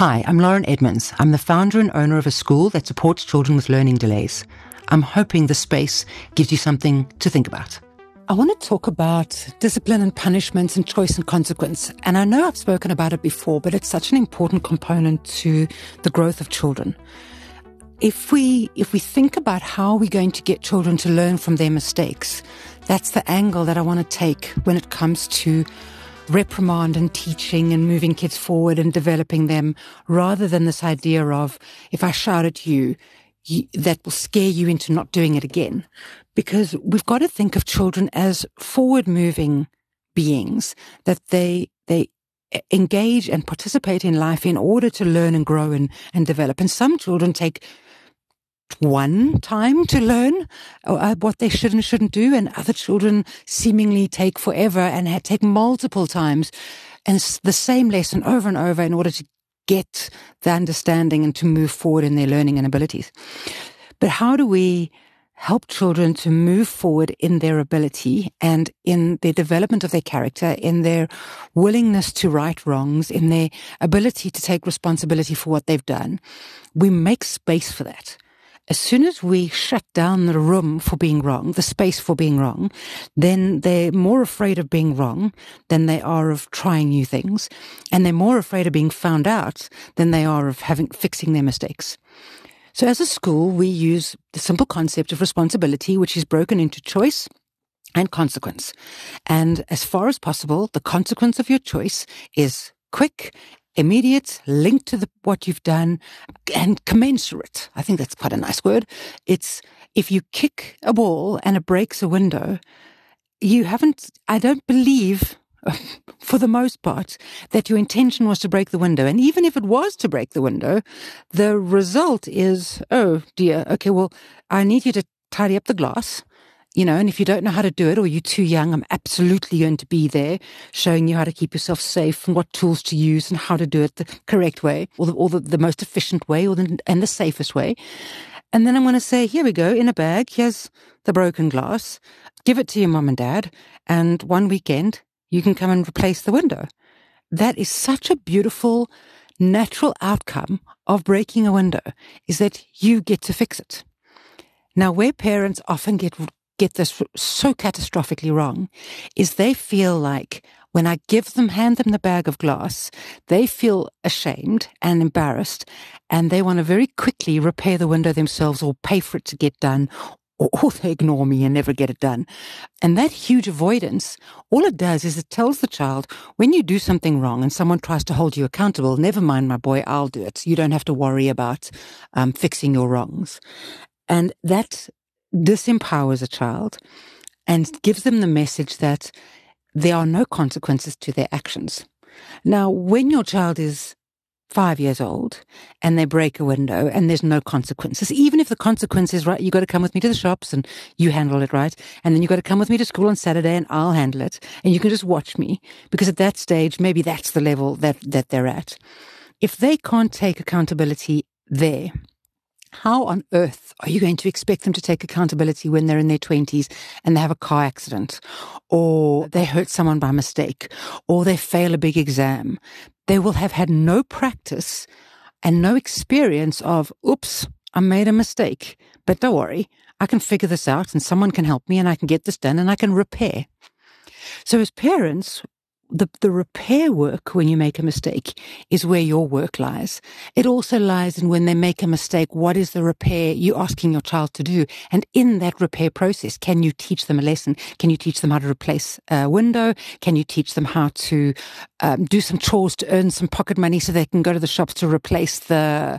Hi, I'm Lauren Edmonds. I'm the founder and owner of a school that supports children with learning delays. I'm hoping this space gives you something to think about. I want to talk about discipline and punishment and choice and consequence. And I know I've spoken about it before, but it's such an important component to the growth of children. If we think about how we're going to get children to learn from their mistakes, that's the angle that I want to take when it comes to reprimand and teaching and moving kids forward and developing them, rather than this idea of, if I shout at you, that will scare you into not doing it again. Because we've got to think of children as forward-moving beings, that they engage and participate in life in order to learn and grow and develop. And some children take one time to learn what they should and shouldn't do, and other children seemingly take forever and take multiple times and the same lesson over and over in order to get the understanding and to move forward in their learning and abilities. But how do we help children to move forward in their ability and in their development of their character, in their willingness to right wrongs, in their ability to take responsibility for what they've done? We make space for that. As soon as we shut down the room for being wrong, the space for being wrong, then they're more afraid of being wrong than they are of trying new things. And they're more afraid of being found out than they are of fixing their mistakes. So as a school, we use the simple concept of responsibility, which is broken into choice and consequence. And as far as possible, the consequence of your choice is quick, immediate, linked to what you've done, and commensurate. I think that's quite a nice word. It's, if you kick a ball and it breaks a window, I don't believe, for the most part, that your intention was to break the window. And even if it was to break the window, the result is, oh dear, okay, well, I need you to tidy up the glass. And if you don't know how to do it or you're too young, I'm absolutely going to be there showing you how to keep yourself safe and what tools to use and how to do it the correct way or the most efficient way and the safest way. And then I'm going to say, here we go, in a bag, here's the broken glass. Give it to your mom and dad, and one weekend you can come and replace the window. That is such a beautiful, natural outcome of breaking a window, is that you get to fix it. Now, where parents often get this so catastrophically wrong is they feel like when I hand them the bag of glass, they feel ashamed and embarrassed, and they want to very quickly repair the window themselves or pay for it to get done, or they ignore me and never get it done. And that huge avoidance, all it does is it tells the child, when you do something wrong and someone tries to hold you accountable, never mind, my boy, I'll do it. You don't have to worry about fixing your wrongs. And that disempowers a child and gives them the message that there are no consequences to their actions. Now, when your child is 5 years old and they break a window and there's no consequences, even if the consequence is, right, you got to come with me to the shops and you handle it, right? And then you got to come with me to school on Saturday and I'll handle it. And you can just watch me, because at that stage, maybe that's the level that they're at. If they can't take accountability there, how on earth are you going to expect them to take accountability when they're in their 20s and they have a car accident, or they hurt someone by mistake, or they fail a big exam? They will have had no practice and no experience of, oops, I made a mistake, but don't worry, I can figure this out and someone can help me and I can get this done and I can repair. So as parents, the repair work when you make a mistake is where your work lies. It also lies in when they make a mistake, what is the repair you're asking your child to do? And in that repair process, can you teach them a lesson? Can you teach them how to replace a window? Can you teach them how to do some chores to earn some pocket money so they can go to the shops to replace the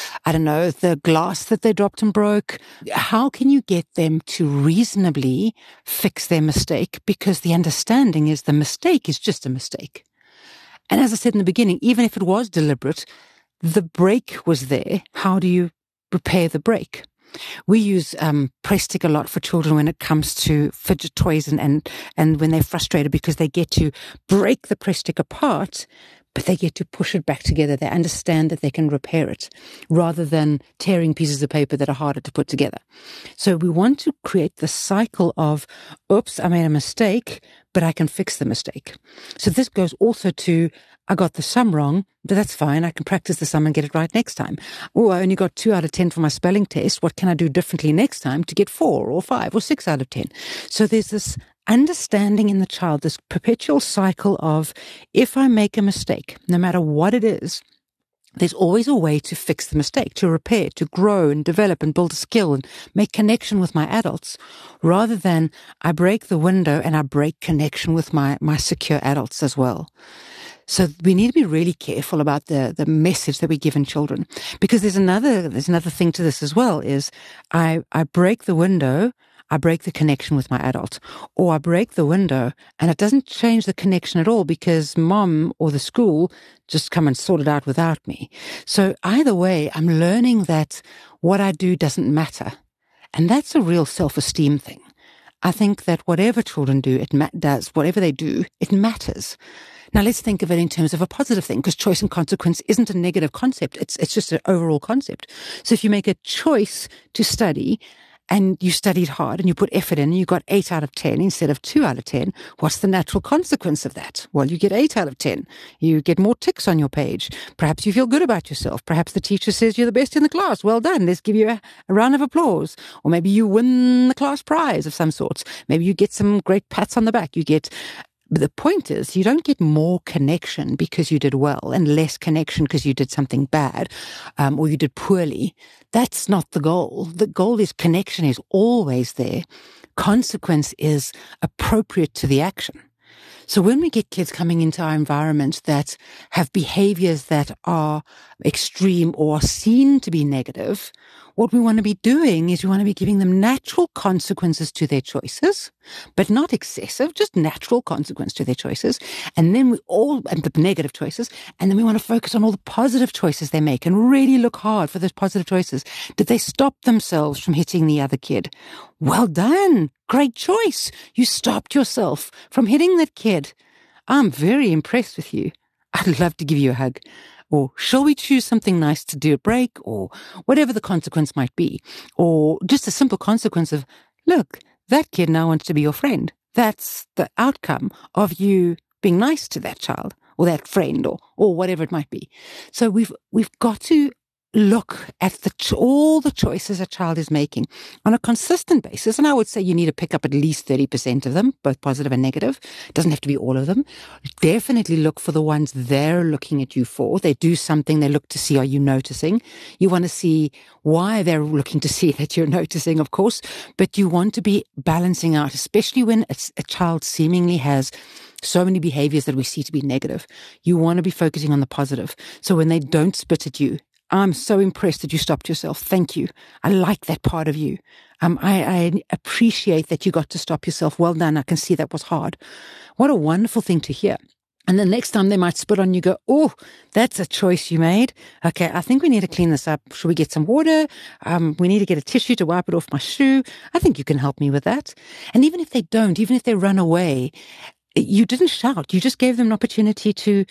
glass that they dropped and broke? How can you get them to reasonably fix their mistake? Because the understanding is the mistake is just a mistake. And as I said in the beginning, even if it was deliberate, the break was there. How do you repair the break? We use press stick a lot for children when it comes to fidget toys and when they're frustrated because they get to break the press stick apart, but they get to push it back together. They understand that they can repair it rather than tearing pieces of paper that are harder to put together. So we want to create the cycle of, oops, I made a mistake, but I can fix the mistake. So this goes also to, I got the sum wrong, but that's fine. I can practice the sum and get it right next time. Oh, I only got 2 out of 10 for my spelling test. What can I do differently next time to get 4 or 5 or 6 out of 10? So there's this understanding in the child, this perpetual cycle of, if I make a mistake, no matter what it is, there's always a way to fix the mistake, to repair, to grow and develop and build a skill and make connection with my adults, rather than I break the window and I break connection with my secure adults as well. So we need to be really careful about the message that we give in children, because there's another thing to this as well, is I break the window, I break the connection with my adult, or I break the window and it doesn't change the connection at all because mom or the school just come and sort it out without me. So either way, I'm learning that what I do doesn't matter. And that's a real self-esteem thing. I think that whatever children do, whatever they do, it matters. Now let's think of it in terms of a positive thing, because choice and consequence isn't a negative concept. It's just an overall concept. So if you make a choice to study, and you studied hard and you put effort in and you got 8 out of 10 instead of 2 out of 10, what's the natural consequence of that? Well, you get 8 out of 10. You get more ticks on your page. Perhaps you feel good about yourself. Perhaps the teacher says you're the best in the class. Well done. Let's give you a round of applause. Or maybe you win the class prize of some sort. Maybe you get some great pats on the back. But the point is, you don't get more connection because you did well and less connection because you did something bad or you did poorly. That's not the goal. The goal is connection is always there. Consequence is appropriate to the action. So when we get kids coming into our environment that have behaviors that are extreme or seen to be negative, what we want to be doing is we want to be giving them natural consequences to their choices, but not excessive, just natural consequence to their choices. And then and the negative choices. And then we want to focus on all the positive choices they make and really look hard for those positive choices. Did they stop themselves from hitting the other kid? Well done. Great choice. You stopped yourself from hitting that kid. I'm very impressed with you. I'd love to give you a hug. Or shall we choose something nice to do a break, or whatever the consequence might be, or just a simple consequence of, look, that kid now wants to be your friend. That's the outcome of you being nice to that child or that friend or whatever it might be. So we've got to look at all the choices a child is making on a consistent basis. And I would say you need to pick up at least 30% of them, both positive and negative. It doesn't have to be all of them. Definitely look for the ones they're looking at you for. They do something, they look to see, are you noticing? You want to see why they're looking to see that you're noticing, of course, but you want to be balancing out, especially when a child seemingly has so many behaviors that we see to be negative. You want to be focusing on the positive. So when they don't spit at you, I'm so impressed that you stopped yourself. Thank you. I like that part of you. I appreciate that you got to stop yourself. Well done. I can see that was hard. What a wonderful thing to hear. And the next time they might spit on you, go, oh, that's a choice you made. Okay, I think we need to clean this up. Should we get some water? We need to get a tissue to wipe it off my shoe. I think you can help me with that. And even if they don't, even if they run away, you didn't shout. You just gave them an opportunity to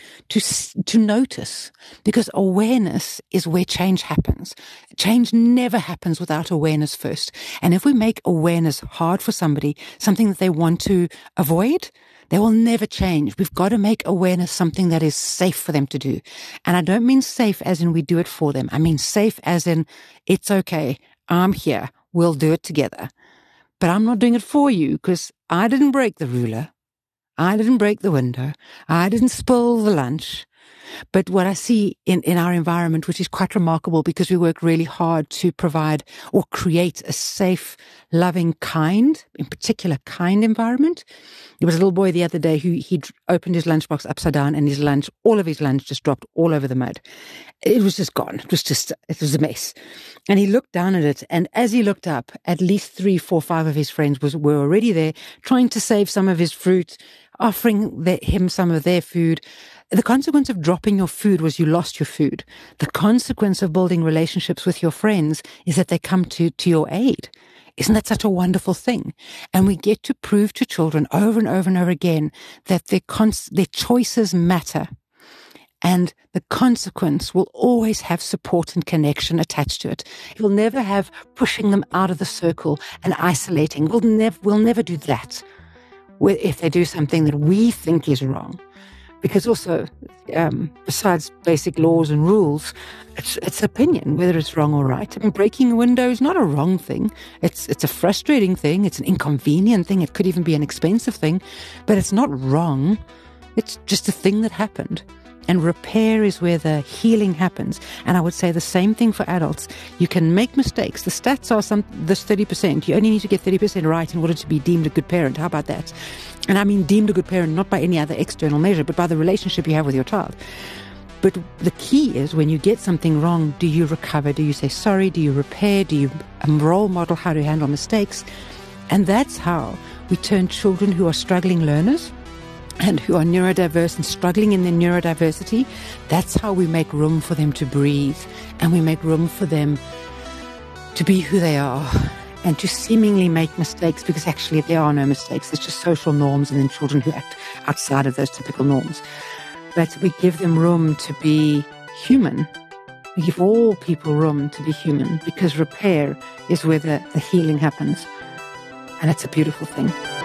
notice, because awareness is where change happens. Change never happens without awareness first. And if we make awareness hard for somebody, something that they want to avoid, they will never change. We've got to make awareness something that is safe for them to do. And I don't mean safe as in we do it for them. I mean safe as in it's okay. I'm here. We'll do it together. But I'm not doing it for you because I didn't break the ruler. I didn't break the window. I didn't spill the lunch. But what I see in our environment, which is quite remarkable because we work really hard to provide or create a safe, loving, kind, in particular, kind environment. There was a little boy the other day who he opened his lunchbox upside down and all of his lunch just dropped all over the mud. It was just gone. It was a mess. And he looked down at it, and as he looked up, at least 3, 4, 5 of his friends were already there trying to save some of his fruit, offering him some of their food. The consequence of dropping your food was you lost your food. The consequence of building relationships with your friends is that they come to your aid. Isn't that such a wonderful thing? And we get to prove to children over and over and over again that their choices matter. And the consequence will always have support and connection attached to it. It will never have pushing them out of the circle and isolating. We'll never do that. if they do something that we think is wrong. Because also, besides basic laws and rules, it's opinion, whether it's wrong or right. I mean, breaking a window is not a wrong thing. It's a frustrating thing. It's an inconvenient thing. It could even be an expensive thing, but it's not wrong. It's just a thing that happened. And repair is where the healing happens. And I would say the same thing for adults. You can make mistakes. The stats are this 30%. You only need to get 30% right in order to be deemed a good parent. How about that? And I mean deemed a good parent not by any other external measure, but by the relationship you have with your child. But the key is when you get something wrong, do you recover? Do you say sorry? Do you repair? Do you role model how to handle mistakes? And that's how we turn children who are struggling learners and who are neurodiverse and struggling in their neurodiversity, that's how we make room for them to breathe, and we make room for them to be who they are and to seemingly make mistakes, because actually there are no mistakes. It's just social norms and then children who act outside of those typical norms. But we give them room to be human. We give all people room to be human, because repair is where the healing happens. And it's a beautiful thing.